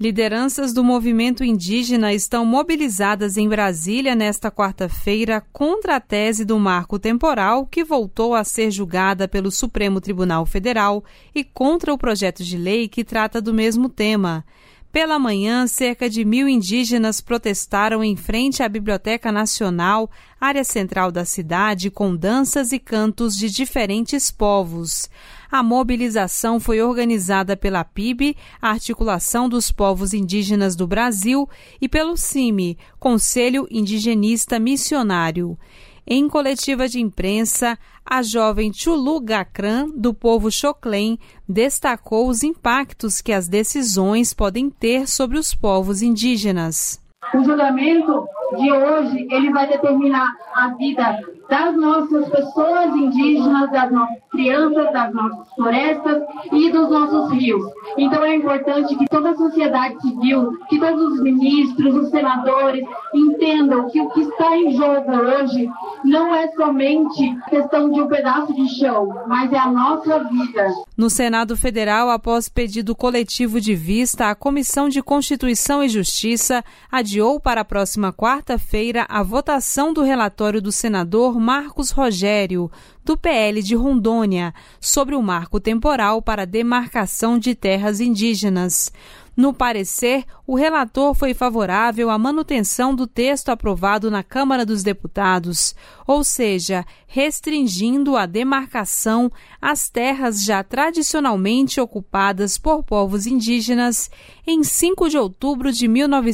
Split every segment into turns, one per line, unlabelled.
Lideranças do movimento indígena estão mobilizadas em Brasília nesta quarta-feira contra a tese do marco temporal que voltou a ser julgada pelo Supremo Tribunal Federal e contra o projeto de lei que trata do mesmo tema. Pela manhã, cerca de 1.000 indígenas protestaram em frente à Biblioteca Nacional, área central da cidade, com danças e cantos de diferentes povos. A mobilização foi organizada pela PIB, a Articulação dos Povos Indígenas do Brasil, e pelo CIMI, Conselho Indigenista Missionário. Em coletiva de imprensa, a jovem Chulu Gacran, do povo Xoclém, destacou os impactos que as decisões podem ter sobre os povos indígenas.
O julgamento de hoje, ele vai determinar a vida das nossas pessoas indígenas, das nossas crianças, das nossas florestas e dos nossos rios. Então é importante que toda a sociedade civil, que todos os ministros, os senadores entendam que o que está em jogo hoje não é somente questão de um pedaço de chão, mas é a nossa vida.
No Senado Federal, após pedido coletivo de vista, a Comissão de Constituição e Justiça adiou para a próxima quarta-feira a votação do relatório do senador Marcos Rogério, do PL de Rondônia, sobre o marco temporal para a demarcação de terras indígenas. No parecer, o relator foi favorável à manutenção do texto aprovado na Câmara dos Deputados, ou seja, restringindo a demarcação às terras já tradicionalmente ocupadas por povos indígenas em 5 de outubro de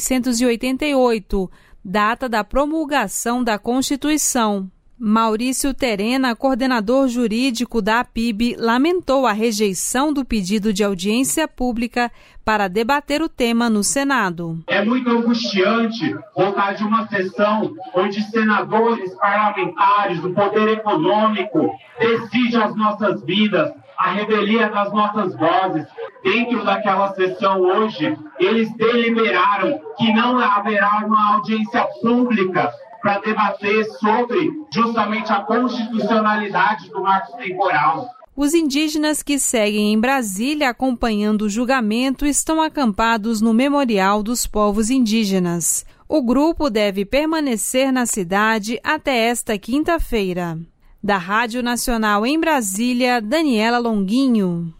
1988, data da promulgação da Constituição. Maurício Terena, coordenador jurídico da APIB, lamentou a rejeição do pedido de audiência pública para debater o tema no Senado.
É muito angustiante voltar de uma sessão onde senadores, parlamentares, o poder econômico decidem as nossas vidas, a revelia das nossas vozes. Dentro daquela sessão hoje, eles deliberaram que não haverá uma audiência pública para debater sobre justamente a constitucionalidade do marco temporal.
Os indígenas que seguem em Brasília acompanhando o julgamento estão acampados no Memorial dos Povos Indígenas. O grupo deve permanecer na cidade até esta quinta-feira. Da Rádio Nacional em Brasília, Daniela Longuinho.